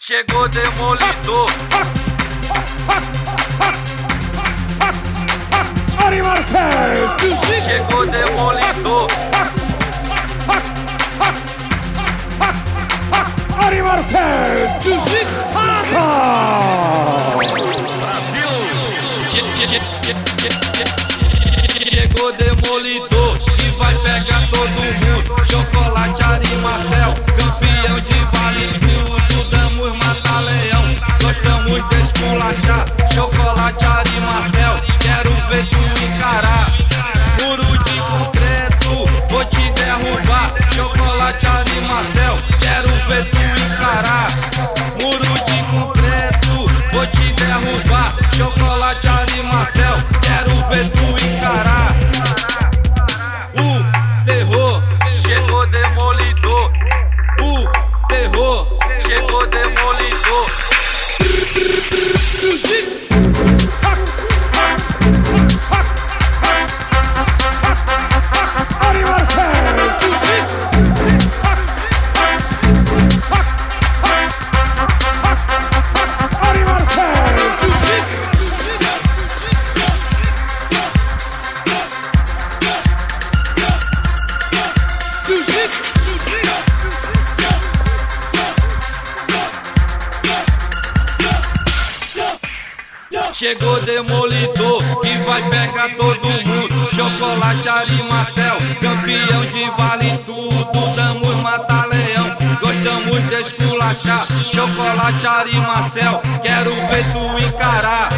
Chegou demolidor. Ari Marcel! Chegou demolidor. Ari Marcel! Sata! Chegou demolidor e vai pegar todo mundo. Chocolate Ari Marcel, campeão de vale tudo. Damos mata-leão, gostamos de esculachar. Chocolate Ari Marcel, quero ver tu encarar. Muro de concreto, vou te derrubar. Chocolate Ari Marcel, quero ver tu encarar. Muro de concreto, vou te derrubar. Chocolate Ari Marcel, quero ver tu encarar. O terror chegou demolidor. O terror chegou demolidor. Ari Marcel! Ari Marcel! Chegou demolidor que vai pegar todo mundo. Chocolate Ari Marcel, campeão de vale tudo. Damos mata-leão, gostamos de esculachar. Chocolate Ari Marcel, quero ver tu encarar.